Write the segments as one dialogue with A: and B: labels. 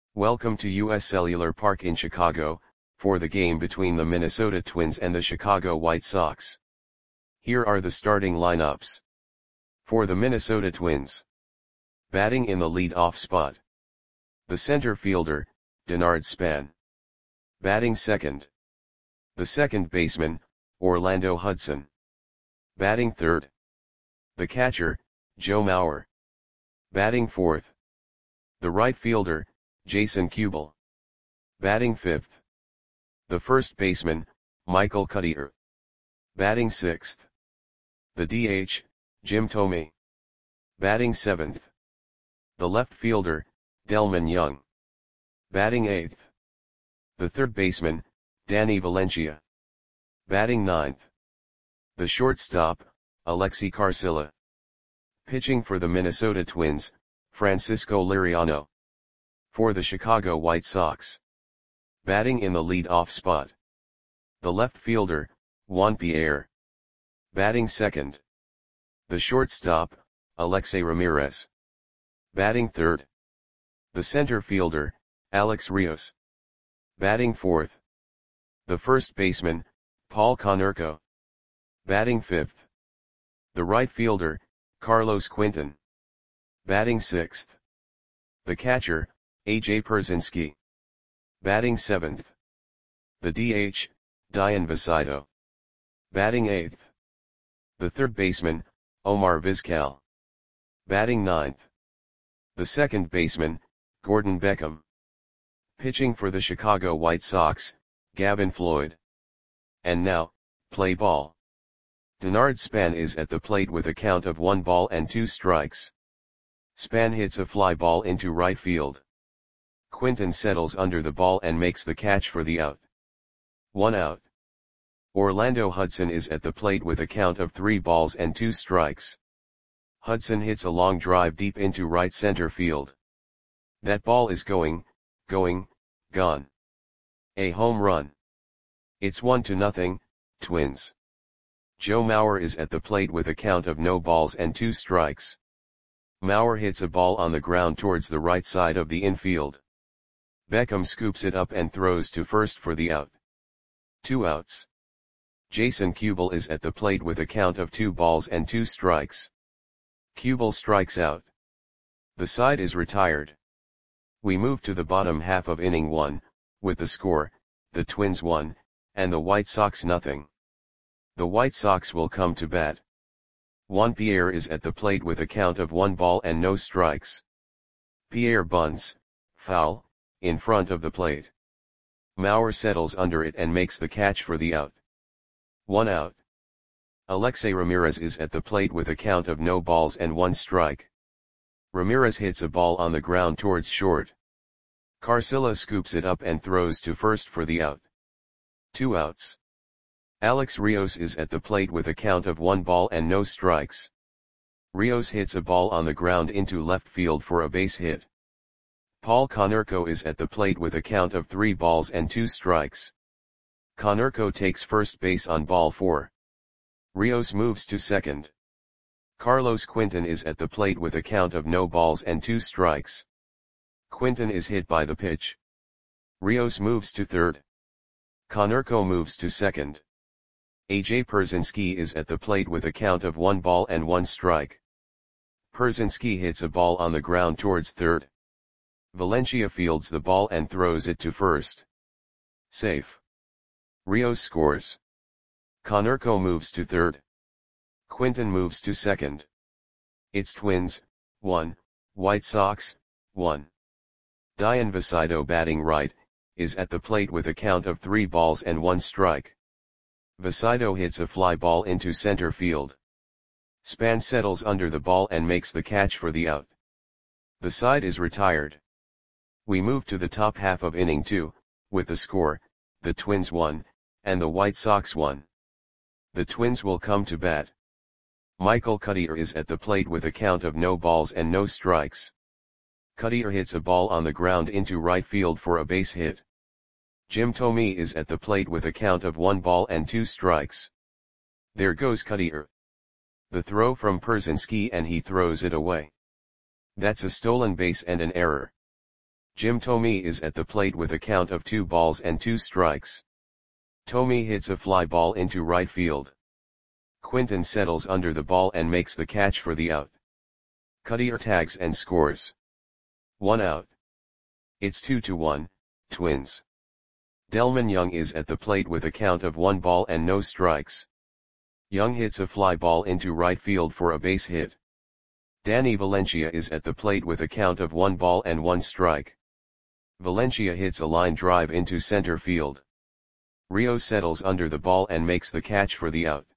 A: Welcome to US Cellular Park in Chicago, for the game between the Minnesota Twins and the Chicago White Sox. Here are the starting lineups. For the Minnesota Twins. Batting in the lead-off spot. The center fielder, Denard Span. Batting second. The second baseman, Orlando Hudson. Batting third. The catcher, Joe Mauer. Batting fourth. The right fielder, Jason Kubel. Batting fifth. The first baseman, Michael Cuddyer. Batting sixth. The DH, Jim Thome. Batting seventh. The left fielder, Delmon Young. Batting eighth. The third baseman, Danny Valencia. Batting ninth. The shortstop, Alexi Carcilla. Pitching for the Minnesota Twins, Francisco Liriano. For the Chicago White Sox. Batting in the lead-off spot. The left fielder, Juan Pierre. Batting second. The shortstop, Alexei Ramirez. Batting third. The center fielder, Alex Rios. Batting fourth. The first baseman, Paul Konerko. Batting fifth. The right fielder, Carlos Quinton. Batting sixth. The catcher, A.J. Pierzynski. Batting seventh. The DH, Dian Vizcaino. Batting eighth. The third baseman, Omar Vizquel. Batting ninth. The second baseman, Gordon Beckham. Pitching for the Chicago White Sox, Gavin Floyd. And now, play ball. Denard Span is at the plate with a count of 1 ball and 2 strikes. Span hits a fly ball into right field. Quinton settles under the ball and makes the catch for the out. 1 out. Orlando Hudson is at the plate with a count of 3 balls and 2 strikes. Hudson hits a long drive deep into right center field. That ball is gone. A home run. It's 1-0, Twins. Joe Mauer is at the plate with a count of no balls and 2 strikes. Mauer hits a ball on the ground towards the right side of the infield. Beckham scoops it up and throws to first for the out. 2 outs. Jason Kubel is at the plate with a count of 2 balls and 2 strikes. Kubel strikes out. The side is retired. We move to the bottom half of inning 1, with the score, the Twins 1, and the White Sox 0. The White Sox will come to bat. Juan Pierre is at the plate with a count of 1 ball and no strikes. Pierre bunts, foul, in front of the plate. Mauer settles under it and makes the catch for the out. 1 out. Alexei Ramirez is at the plate with a count of no balls and 1 strike. Ramirez hits a ball on the ground towards short. Carcilla scoops it up and throws to first for the out. 2 outs. Alex Rios is at the plate with a count of 1 ball and no strikes. Rios hits a ball on the ground into left field for a base hit. Paul Konerko is at the plate with a count of 3 balls and 2 strikes. Konerko takes first base on ball 4. Rios moves to second. Carlos Quinton is at the plate with a count of no balls and 2 strikes. Quinton is hit by the pitch. Rios moves to third. Konerko moves to second. A.J. Pierzynski is at the plate with a count of 1 ball and 1 strike. Pierzynski hits a ball on the ground towards third. Valencia fields the ball and throws it to first. Safe. Rios scores. Konerko moves to third. Quinton moves to second. It's Twins, 1, White Sox, 1. Dian Vizcaino batting right, is at the plate with a count of 3 balls and 1 strike. Vizcaino hits a fly ball into center field. Span settles under the ball and makes the catch for the out. The side is retired. We move to the top half of inning 2, with the score, the Twins 1, and the White Sox 1. The Twins will come to bat. Michael Cuddyer is at the plate with a count of no balls and no strikes. Cuddyer hits a ball on the ground into right field for a base hit. Jim Thome is at the plate with a count of 1 ball and 2 strikes. There goes Cuddyer. The throw from Pierzynski and he throws it away. That's a stolen base and an error. Jim Thome is at the plate with a count of 2 balls and 2 strikes. Thome hits a fly ball into right field. Quinton settles under the ball and makes the catch for the out. Cuddyer tags and scores. 1 out. It's 2-1, Twins. Delmon Young is at the plate with a count of 1 ball and no strikes. Young hits a fly ball into right field for a base hit. Danny Valencia is at the plate with a count of 1 ball and 1 strike. Valencia hits a line drive into center field. Rios settles under the ball and makes the catch for the out.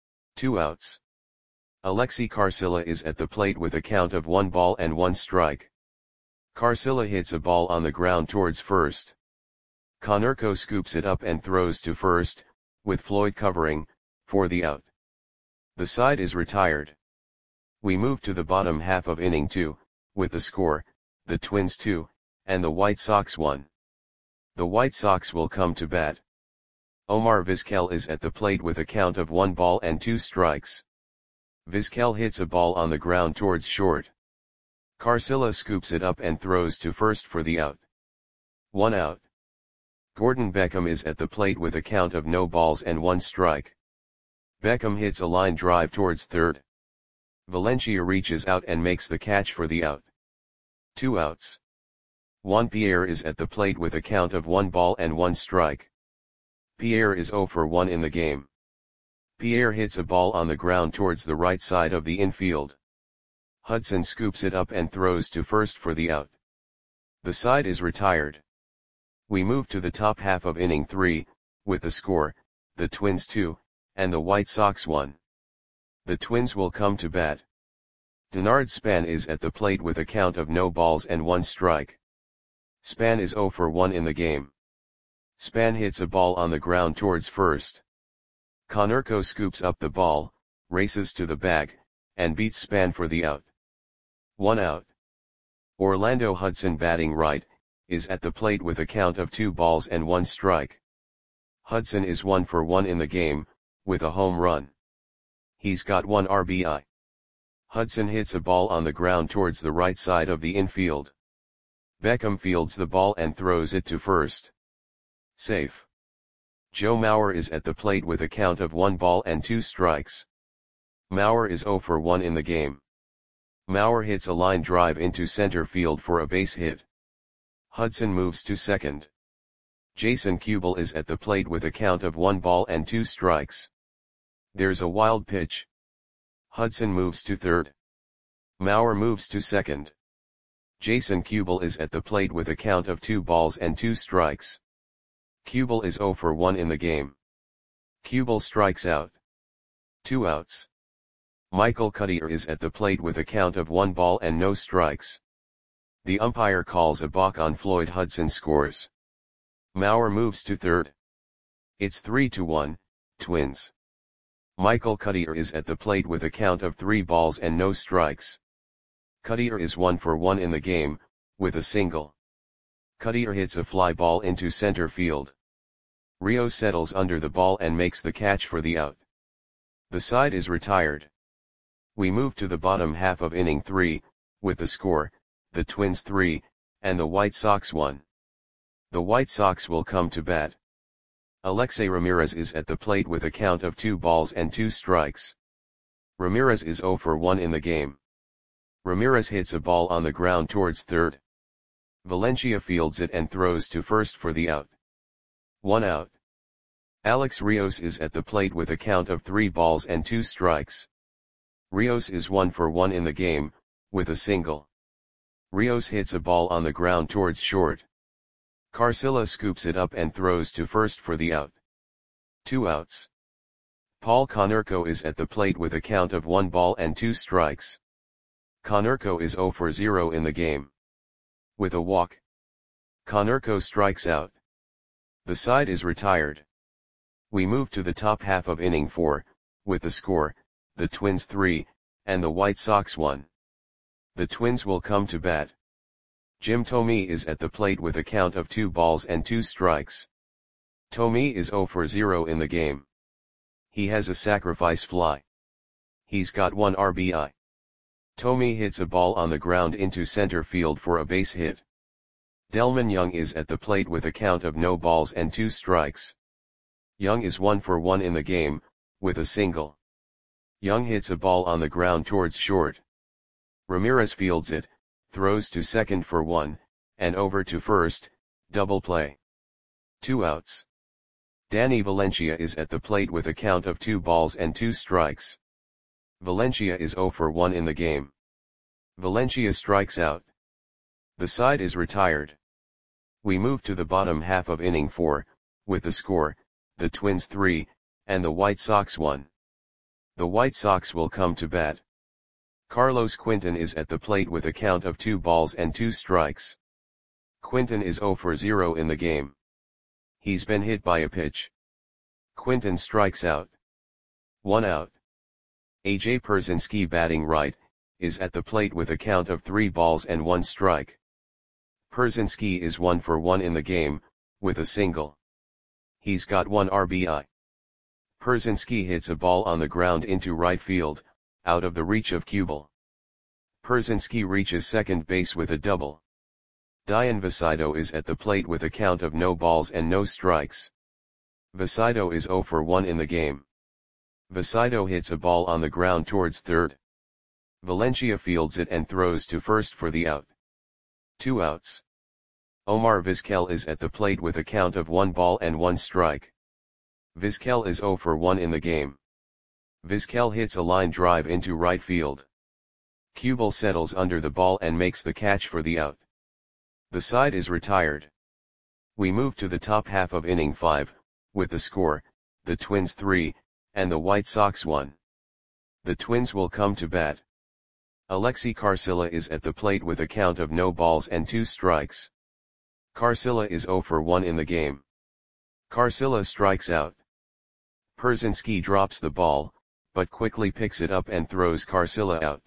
A: 2 outs. Alexi Carcilla is at the plate with a count of 1 ball and 1 strike. Carcilla hits a ball on the ground towards first. Konerko scoops it up and throws to first, with Floyd covering, for the out. The side is retired. We move to the bottom half of inning 2, with the score, the Twins 2, and the White Sox 1. The White Sox will come to bat. Omar Vizquel is at the plate with a count of 1 ball and 2 strikes. Vizquel hits a ball on the ground towards short. Carcilla scoops it up and throws to first for the out. 1 out. Gordon Beckham is at the plate with a count of no balls and 1 strike. Beckham hits a line drive towards third. Valencia reaches out and makes the catch for the out. 2 outs. Juan Pierre is at the plate with a count of 1 ball and 1 strike. Pierre is 0 for 1 in the game. Pierre hits a ball on the ground towards the right side of the infield. Hudson scoops it up and throws to first for the out. The side is retired. We move to the top half of inning 3, with the score, the Twins 2, and the White Sox 1. The Twins will come to bat. Denard Span is at the plate with a count of no balls and 1 strike. Span is 0 for 1 in the game. Span hits a ball on the ground towards first. Konerko scoops up the ball, races to the bag, and beats Span for the out. 1 out. Orlando Hudson, batting right, is at the plate with a count of 2 balls and 1 strike. Hudson is 1 for 1 in the game, with a home run. He's got 1 RBI. Hudson hits a ball on the ground towards the right side of the infield. Beckham fields the ball and throws it to first. Safe. Joe Mauer is at the plate with a count of 1 ball and 2 strikes. Mauer is 0 for 1 in the game. Mauer hits a line drive into center field for a base hit. Hudson moves to second. Jason Kubel is at the plate with a count of 1 ball and 2 strikes. There's a wild pitch. Hudson moves to third. Mauer moves to second. Jason Kubel is at the plate with a count of 2 balls and 2 strikes. Kubel is 0 for 1 in the game. Kubel strikes out. 2 outs. Michael Cuddyer is at the plate with a count of 1 ball and no strikes. The umpire calls a balk on Floyd. Hudson scores. Mauer moves to third. It's 3-1, Twins. Michael Cuddyer is at the plate with a count of 3 balls and no strikes. Cuddyer is 1 for 1 in the game, with a single. Cuddyer hits a fly ball into center field. Rios settles under the ball and makes the catch for the out. The side is retired. We move to the bottom half of inning 3, with the score, the Twins 3, and the White Sox 1. The White Sox will come to bat. Alexei Ramirez is at the plate with a count of 2 balls and 2 strikes. Ramirez is 0 for 1 in the game. Ramirez hits a ball on the ground towards third. Valencia fields it and throws to first for the out. 1 out. Alex Rios is at the plate with a count of 3 balls and 2 strikes. Rios is 1 for 1 in the game, with a single. Rios hits a ball on the ground towards short. Carcilla scoops it up and throws to first for the out. 2 outs. Paul Konerko is at the plate with a count of 1 ball and 2 strikes. Konerko is 0 for 0 in the game. With a walk, Konerko strikes out. The side is retired. We move to the top half of inning 4, with the score, the Twins 3, and the White Sox 1. The Twins will come to bat. Jim Thome is at the plate with a count of 2 balls and 2 strikes. Thome is 0 for 0 in the game. He has a sacrifice fly. He's got 1 RBI. Thome hits a ball on the ground into center field for a base hit. Delman Young is at the plate with a count of no balls and 2 strikes. Young is 1 for 1 in the game, with a single. Young hits a ball on the ground towards short. Ramirez fields it, throws to second for 1, and over to first, double play. 2 outs. Danny Valencia is at the plate with a count of 2 balls and 2 strikes. Valencia is 0 for 1 in the game. Valencia strikes out. The side is retired. We move to the bottom half of inning 4, with the score, the Twins 3, and the White Sox 1. The White Sox will come to bat. Carlos Quinton is at the plate with a count of 2 balls and 2 strikes. Quinton is 0 for 0 in the game. He's been hit by a pitch. Quinton strikes out. 1 out. A.J. Pierzynski, batting right, is at the plate with a count of 3 balls and 1 strike. Pierzynski is 1 for 1 in the game, with a single. He's got 1 RBI. Pierzynski hits a ball on the ground into right field, out of the reach of Kubel. Pierzynski reaches second base with a double. Dian Vasido is at the plate with a count of no balls and no strikes. Vasido is 0 for 1 in the game. Vasido hits a ball on the ground towards third. Valencia fields it and throws to first for the out. 2 outs. Omar Vizquel is at the plate with a count of 1 ball and 1 strike. Vizquel is 0 for 1 in the game. Vizquel hits a line drive into right field. Kubel settles under the ball and makes the catch for the out. The side is retired. We move to the top half of inning 5, with the score, the Twins 3, and the White Sox 1. The Twins will come to bat. Alexi Carcilla is at the plate with a count of no balls and 2 strikes. Carcilla is 0 for 1 in the game. Carcilla strikes out. Pierzynski drops the ball, but quickly picks it up and throws Carcilla out.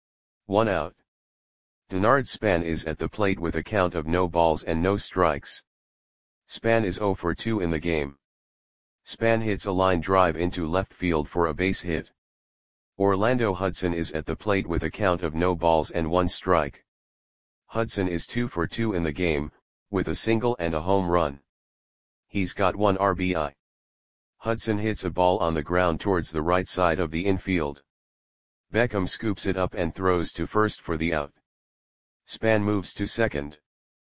A: 1 out. Denard Span is at the plate with a count of no balls and no strikes. Span is 0 for 2 in the game. Span hits a line drive into left field for a base hit. Orlando Hudson is at the plate with a count of no balls and 1 strike. Hudson is 2 for 2 in the game, with a single and a home run. He's got 1 RBI. Hudson hits a ball on the ground towards the right side of the infield. Beckham scoops it up and throws to first for the out. Span moves to second.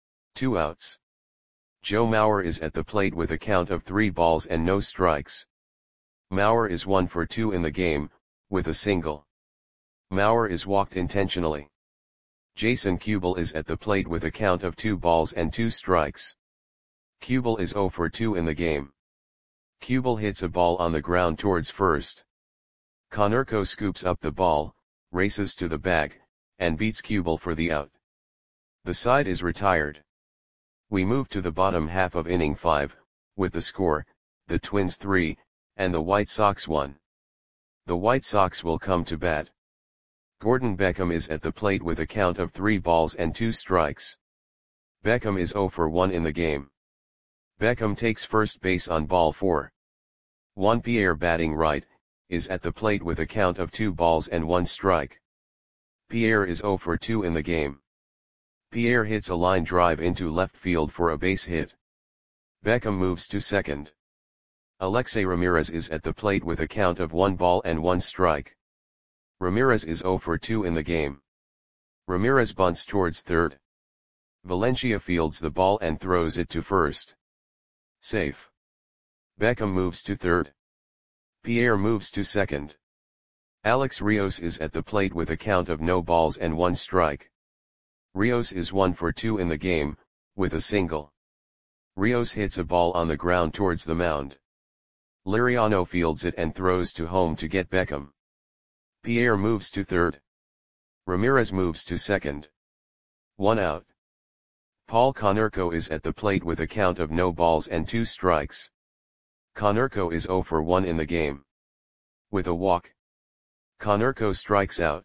A: 2 outs. Joe Mauer is at the plate with a count of 3 balls and no strikes. Mauer is 1 for 2 in the game, with a single. Mauer is walked intentionally. Jason Kubel is at the plate with a count of 2 balls and 2 strikes. Kubel is 0 for 2 in the game. Kubel hits a ball on the ground towards first. Konerko scoops up the ball, races to the bag, and beats Kubel for the out. The side is retired. We move to the bottom half of inning 5, with the score, the Twins 3, and the White Sox 1. The White Sox will come to bat. Gordon Beckham is at the plate with a count of 3 balls and 2 strikes. Beckham is 0 for 1 in the game. Beckham takes first base on ball 4. Juan Pierre, batting right, is at the plate with a count of 2 balls and 1 strike. Pierre is 0 for 2 in the game. Pierre hits a line drive into left field for a base hit. Beckham moves to second. Alexei Ramirez is at the plate with a count of 1 ball and 1 strike. Ramirez is 0 for 2 in the game. Ramirez bunts towards third. Valencia fields the ball and throws it to first. Safe. Beckham moves to third. Pierre moves to second. Alex Rios is at the plate with a count of no balls and 1 strike. Rios is 1 for 2 in the game, with a single. Rios hits a ball on the ground towards the mound. Liriano fields it and throws to home to get Beckham. Pierre moves to third. Ramirez moves to second. 1 out. Paul Konerko is at the plate with a count of no balls and 2 strikes. Konerko is 0 for 1 in the game. With a walk. Konerko strikes out.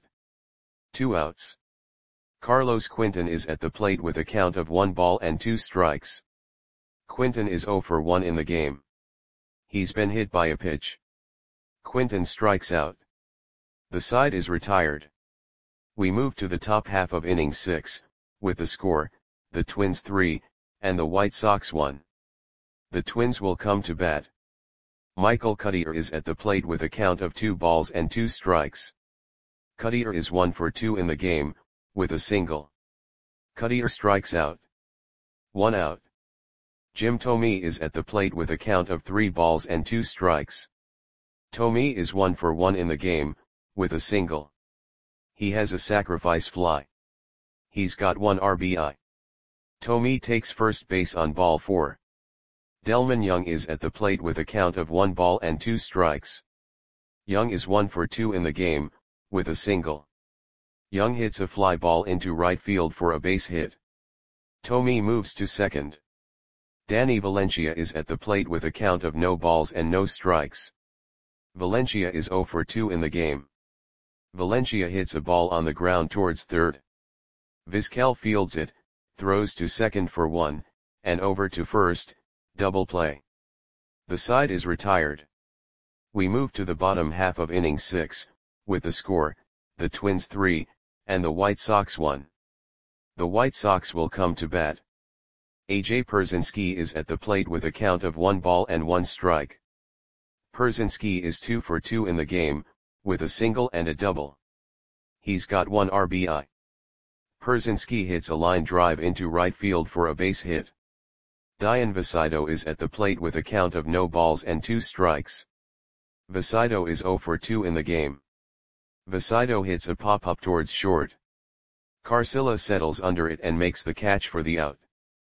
A: 2 outs. Carlos Quinton is at the plate with a count of 1 ball and 2 strikes. Quinton is 0 for 1 in the game. He's been hit by a pitch. Quinton strikes out. The side is retired. We move to the top half of inning 6, with the score, the Twins 3, and the White Sox 1. The Twins will come to bat. Michael Cuddyer is at the plate with a count of 2 balls and 2 strikes. Cuddyer is 1 for 2 in the game, with a single. Cuddyer strikes out. 1 out. Jim Thome is at the plate with a count of 3 balls and 2 strikes. Thome is 1 for 1 in the game, with a single. He has a sacrifice fly. He's got 1 RBI. Thome takes first base on ball 4. Delmon Young is at the plate with a count of 1 ball and 2 strikes. Young is 1 for 2 in the game, with a single. Young hits a fly ball into right field for a base hit. Thome moves to second. Danny Valencia is at the plate with a count of no balls and no strikes. Valencia is 0 for 2 in the game. Valencia hits a ball on the ground towards third. Vizquel fields it, throws to second for 1, and over to first, double play. The side is retired. We move to the bottom half of inning 6, with the score, the Twins 3, and the White Sox 1. The White Sox will come to bat. A.J. Pierzynski is at the plate with a count of 1 ball and 1 strike. Pierzynski is 2 for 2 in the game, with a single and a double. He's got 1 RBI. Pierzynski hits a line drive into right field for a base hit. Dayan Vicito is at the plate with a count of no balls and 2 strikes. Vicito is 0 for 2 in the game. Vicito hits a pop-up towards short. Carcilla settles under it and makes the catch for the out.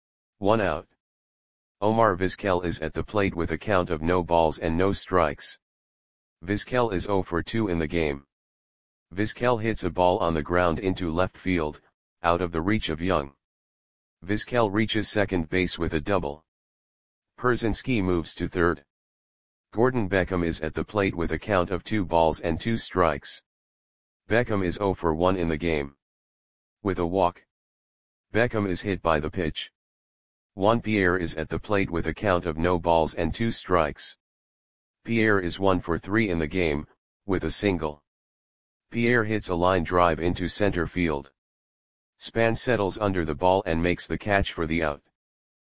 A: 1 out. Omar Vizquel is at the plate with a count of no balls and no strikes. Vizquel is 0 for 2 in the game. Vizquel hits a ball on the ground into left field, out of the reach of Young. Vizquel reaches second base with a double. Pierzynski moves to third. Gordon Beckham is at the plate with a count of 2 balls and 2 strikes. Beckham is 0 for 1 in the game. With a walk. Beckham is hit by the pitch. Juan Pierre is at the plate with a count of no balls and 2 strikes. Pierre is 1 for 3 in the game, with a single. Pierre hits a line drive into center field. Span settles under the ball and makes the catch for the out.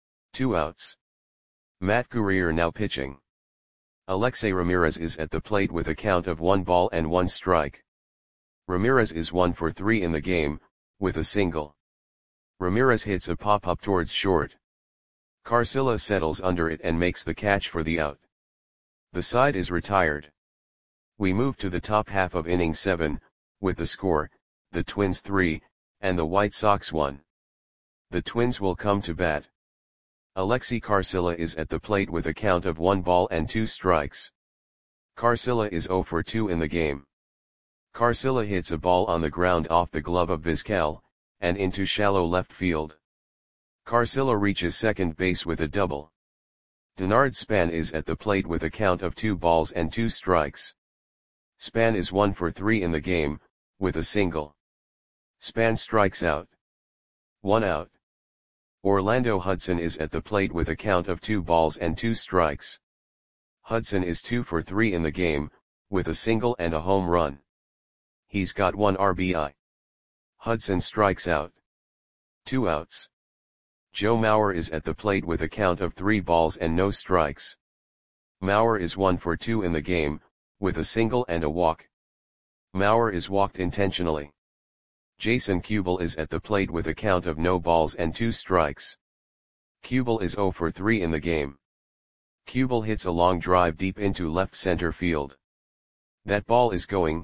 A: 2 outs. Matt Guerrier now pitching. Alexei Ramirez is at the plate with a count of 1 ball and 1 strike. Ramirez is 1 for 3 in the game, with a single. Ramirez hits a pop-up towards short. Carcilla settles under it and makes the catch for the out. The side is retired. We move to the top half of inning 7, with the score, the Twins 3, and the White Sox 1. The Twins will come to bat. Alexei Carcilla is at the plate with a count of 1 ball and 2 strikes. Carcilla is 0 for 2 in the game. Carcilla hits a ball on the ground off the glove of Vizquel, and into shallow left field. Carcilla reaches second base with a double. Denard Span is at the plate with a count of 2 balls and 2 strikes. Span is 1 for 3 in the game, with a single. Span strikes out. 1 out. Orlando Hudson is at the plate with a count of 2 balls and 2 strikes. Hudson is 2 for 3 in the game, with a single and a home run. He's got 1 RBI. Hudson strikes out. 2 outs. Joe Mauer is at the plate with a count of 3 balls and no strikes. Mauer is 1 for 2 in the game, with a single and a walk. Mauer is walked intentionally. Jason Kubel is at the plate with a count of no balls and 2 strikes. Kubel is 0 for 3 in the game. Kubel hits a long drive deep into left center field. That ball is gone.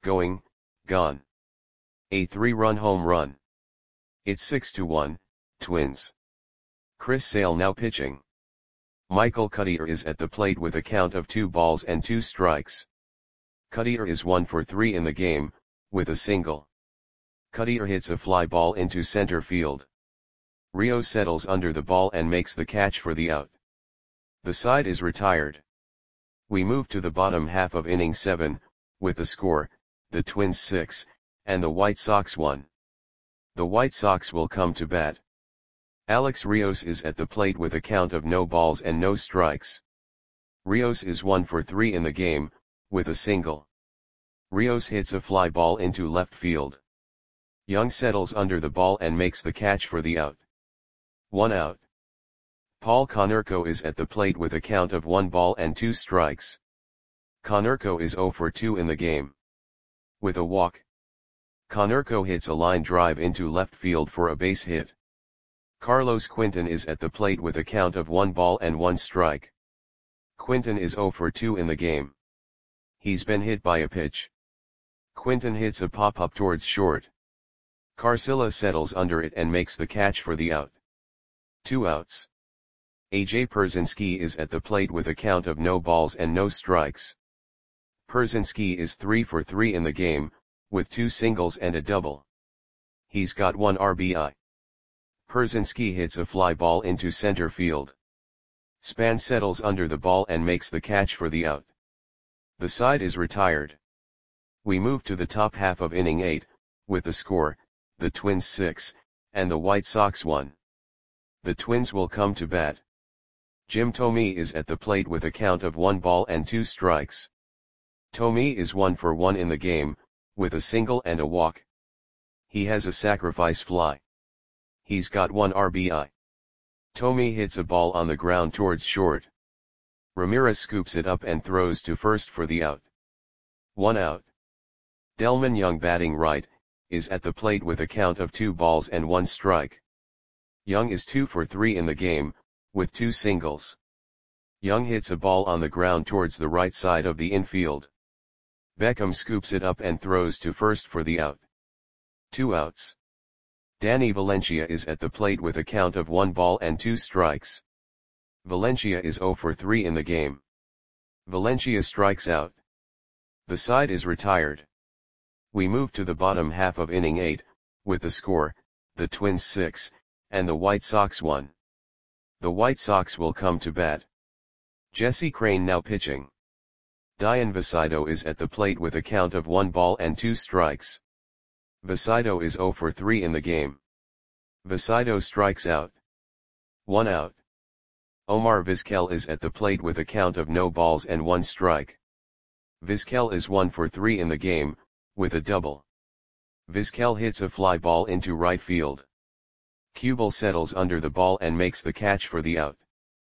A: A 3-run home run. It's 6-1, Twins. Chris Sale now pitching. Michael Cuddyer is at the plate with a count of 2 balls and 2 strikes. Cuddyer is 1 for 3 in the game, with a single. Cuddyer hits a fly ball into center field. Rios settles under the ball and makes the catch for the out. The side is retired. We move to the bottom half of inning 7, with the score, the Twins 6, and the White Sox 1. The White Sox will come to bat. Alex Rios is at the plate with a count of no balls and no strikes. Rios is 1 for 3 in the game, with a single. Rios hits a fly ball into left field. Young settles under the ball and makes the catch for the out. 1 out. Paul Konerko is at the plate with a count of 1 ball and 2 strikes. Konerko is 0 for 2 in the game. With a walk, Konerko hits a line drive into left field for a base hit. Carlos Quinton is at the plate with a count of 1 ball and 1 strike. Quinton is 0 for 2 in the game. He's been hit by a pitch. Quinton hits a pop-up towards short. Carcilla settles under it and makes the catch for the out. 2 outs. AJ Pierzynski is at the plate with a count of no balls and no strikes. Pierzynski is 3 for 3 in the game, with 2 singles and a double. He's got 1 RBI. Pierzynski hits a fly ball into center field. Span settles under the ball and makes the catch for the out. The side is retired. We move to the top half of inning 8, with the score, the Twins 6, and the White Sox 1. The Twins will come to bat. Jim Thome is at the plate with a count of 1 ball and 2 strikes. Thome is 1 for 1 in the game, with a single and a walk. He has a sacrifice fly. He's got 1 RBI. Thome hits a ball on the ground towards short. Ramirez scoops it up and throws to first for the out. 1 out. Delmon Young, batting right, is at the plate with a count of 2 balls and 1 strike. Young is 2 for 3 in the game, with 2 singles. Young hits a ball on the ground towards the right side of the infield. Beckham scoops it up and throws to first for the out. 2 outs. Danny Valencia is at the plate with a count of 1 ball and 2 strikes. Valencia is 0 for 3 in the game. Valencia strikes out. The side is retired. We move to the bottom half of inning 8, with the score, the Twins 6, and the White Sox 1. The White Sox will come to bat. Jesse Crain now pitching. Dian Visido is at the plate with a count of 1 ball and 2 strikes. Visido is 0 for 3 in the game. Visido strikes out. 1 out. Omar Vizquel is at the plate with a count of no balls and 1 strike. Vizquel is 1 for 3 in the game, with a double. Vizquel hits a fly ball into right field. Kubel settles under the ball and makes the catch for the out.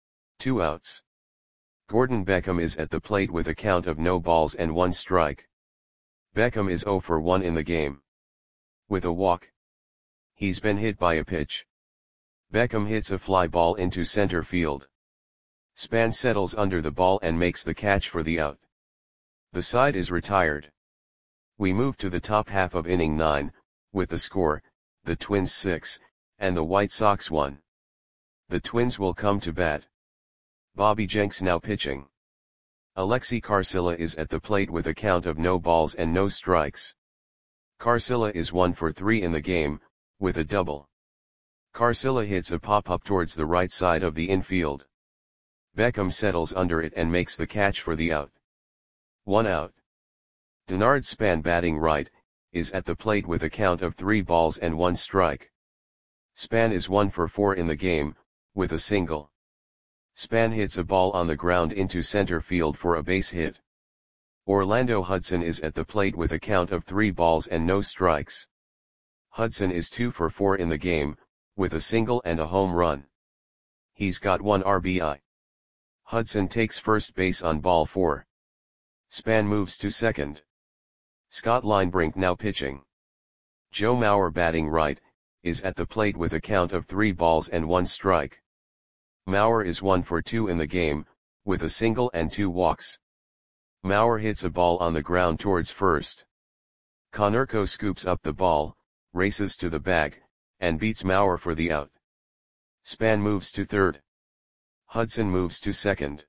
A: 2 outs. Gordon Beckham is at the plate with a count of no balls and 1 strike. Beckham is 0 for 1 in the game. With a walk. He's been hit by a pitch. Beckham hits a fly ball into center field. Span settles under the ball and makes the catch for the out. The side is retired. We move to the top half of inning 9, with the score, the Twins 6, and the White Sox 1. The Twins will come to bat. Bobby Jenks now pitching. Alexi Carcilla is at the plate with a count of no balls and no strikes. Carcilla is 1 for 3 in the game, with a double. Carcilla hits a pop-up towards the right side of the infield. Beckham settles under it and makes the catch for the out. 1 out. Denard Span, batting right, is at the plate with a count of 3 balls and 1 strike. Span is 1 for 4 in the game, with a single. Span hits a ball on the ground into center field for a base hit. Orlando Hudson is at the plate with a count of 3 balls and no strikes. Hudson is 2 for 4 in the game, with a single and a home run. He's got 1 RBI. Hudson takes first base on ball 4. Span moves to second. Scott Linebrink now pitching. Joe Mauer, batting right, is at the plate with a count of 3 balls and 1 strike. Mauer is 1 for 2 in the game, with a single and 2 walks. Mauer hits a ball on the ground towards first. Konerko scoops up the ball, races to the bag, and beats Mauer for the out. Span moves to third. Hudson moves to second.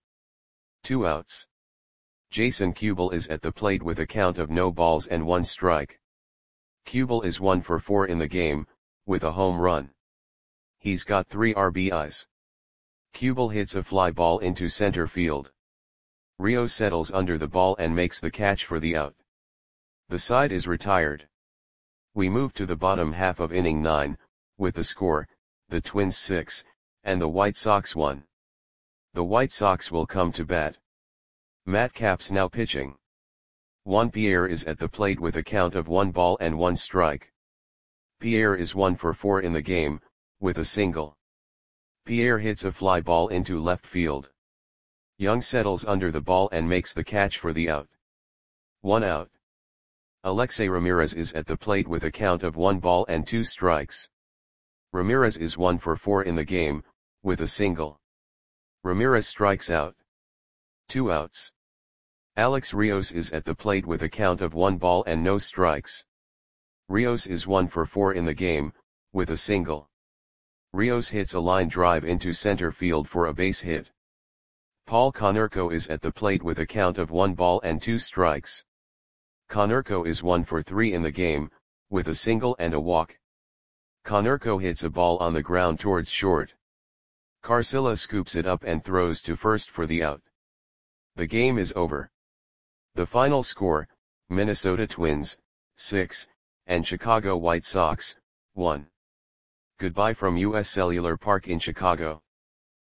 A: 2 outs. Jason Kubel is at the plate with a count of no balls and 1 strike. Kubel is 1 for 4 in the game, with a home run. He's got 3 RBIs. Kubel hits a fly ball into center field. Rio settles under the ball and makes the catch for the out. The side is retired. We move to the bottom half of inning 9, with the score, the Twins 6, and the White Sox 1. The White Sox will come to bat. Matt Capps now pitching. Juan Pierre is at the plate with a count of 1 ball and 1 strike. Pierre is 1 for 4 in the game, with a single. Pierre hits a fly ball into left field. Young settles under the ball and makes the catch for the out. 1 out. Alexei Ramirez is at the plate with a count of 1 ball and 2 strikes. Ramirez is 1 for 4 in the game, with a single. Ramirez strikes out. 2 outs. Alex Rios is at the plate with a count of 1 ball and no strikes. Rios is 1 for 4 in the game, with a single. Rios hits a line drive into center field for a base hit. Paul Konerko is at the plate with a count of 1 ball and 2 strikes. Konerko is 1 for 3 in the game, with a single and a walk. Konerko hits a ball on the ground towards short. Carcilla scoops it up and throws to first for the out. The game is over. The final score, Minnesota Twins, 6, and Chicago White Sox, 1. Goodbye from US Cellular Park in Chicago.